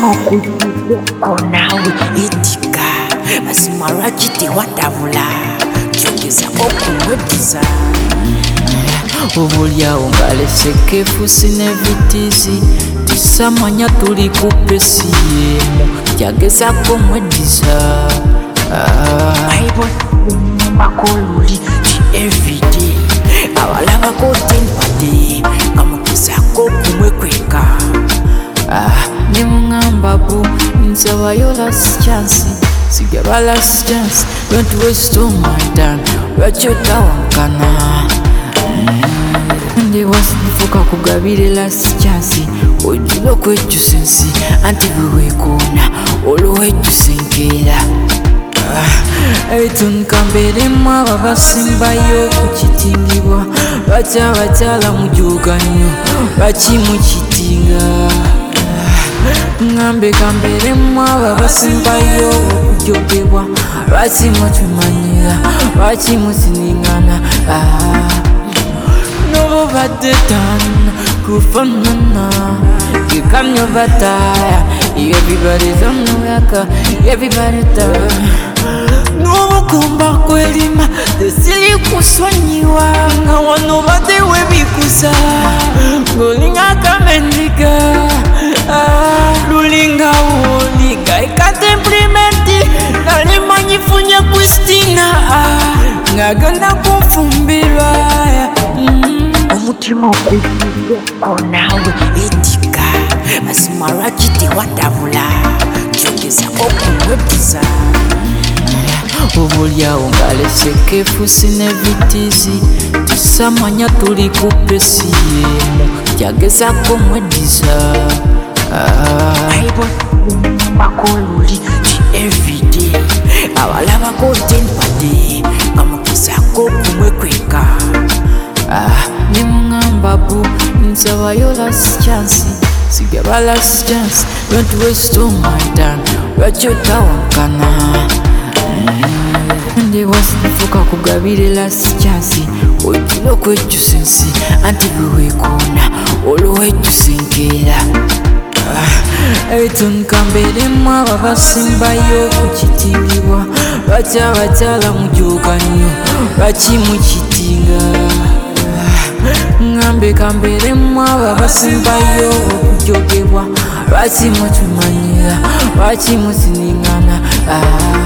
Umutima ukujijeko nawe itika mazima lwaki watavula kyongezako kumweddiza obulyawo ngalesekefu sinevitizi tusamanya tuli kupesi yemu kyagezako mweddiza makoluli everyday awalabako tenpade kamugezako kumwekweka nemungamba bu nsabayo last chance sigaba last chance don't waste all my time lwaki otawankana ndiwafufuka kugabire last chance ojula okwekyusa ensi anti bwe weekoona olw'owekyusenkera tunkamberemu abo basimbayo kukitingibwa lwaki abakyala mujuga nnyo lwaki mukitinga ngambe kamberemu abo basimbayo okujogebwa lwaki mutumanyira lwaki musiningana nobo badde tana kufanana you come over there everybody's on the waka everybody there n'obukumba kwelima tesiri kusonyiwa nga wano badde webikusa ng'olinga akamendiga lulinga wolinga ikatempulimenti nalimanyifunye Kristina ng'agenda kunfumbirwa umutima ukujijeko nawe itika mazima lwaki watavula kyongezako kumweddiza obulyawo ngalesekefu sinevitizi tusamanya tuli kupesi yemu kyagezako mweddiza makoluli everyday awalabako tenpade kamugezako kumwekweka nemungamba bu nsabayo last chance sigaba last chance don't waste all my time lwaki otawankana ndiwafufuka kugabire last chance ojula okwekyusa ensi anti bwe weekoona olw'owekyusenkera tunkamberemu abo basimbayo kukitingibwa lwaki abakyala mujuga nnyo lwaki mukitinga ngambe kamberemu abo basimbayo okujogebwa lwaki mutumanyira lwaki musiningana